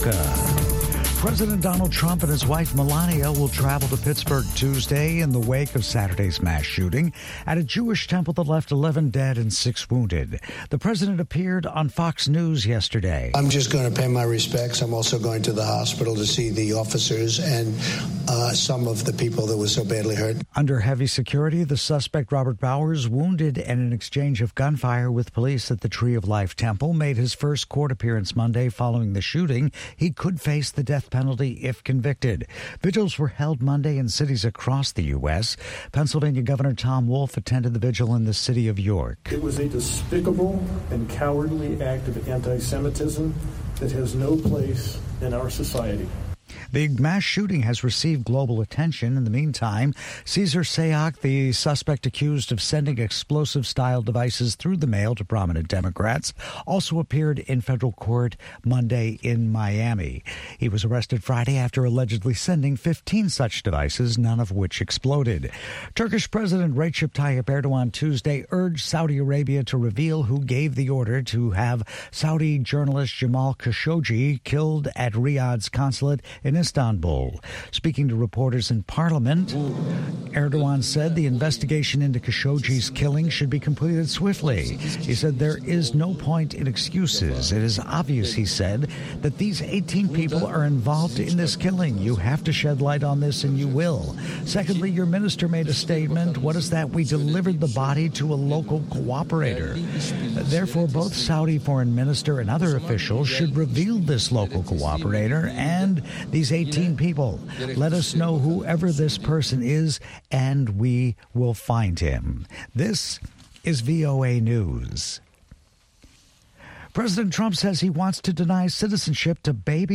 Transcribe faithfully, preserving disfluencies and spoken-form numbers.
America. President Donald Trump and his wife Melania will travel to Pittsburgh Tuesday in the wake of Saturday's mass shooting at a Jewish temple that left eleven dead and six wounded. The president appeared on Fox News yesterday. I'm just going to pay my respects. I'm also going to the hospital to see the officers and uh, some of the people that were so badly hurt. Under heavy security, the suspect, Robert Bowers, wounded in an exchange of gunfire with police at the Tree of Life Temple, made his first court appearance Monday following the shooting. He could face the death penalty if convicted. Vigils were held Monday in cities across the U S. Pennsylvania Governor Tom Wolf attended the vigil in the city of York. It was a despicable and cowardly act of anti-Semitism that has no place in our society. The mass shooting has received global attention. In the meantime, Cesar Sayoc, the suspect accused of sending explosive-style devices through the mail to prominent Democrats, also appeared in federal court Monday in Miami. He was arrested Friday after allegedly sending fifteen such devices, none of which exploded. Turkish President Recep Tayyip Erdogan Tuesday urged Saudi Arabia to reveal who gave the order to have Saudi journalist Jamal Khashoggi killed at Riyadh's consulate in Istanbul. Speaking to reporters in Parliament, Erdogan said the investigation into Khashoggi's killing should be completed swiftly. He said there is no point in excuses. It is obvious, he said, that these eighteen people are involved in this killing. You have to shed light on this, and you will. Secondly, your minister made a statement. What is that? We delivered the body to a local cooperator. Therefore, both Saudi foreign minister and other officials should reveal this local cooperator and these eighteen people. Let us know whoever this person is, and we will find him. This is V O A News. President Trump says he wants to deny citizenship to baby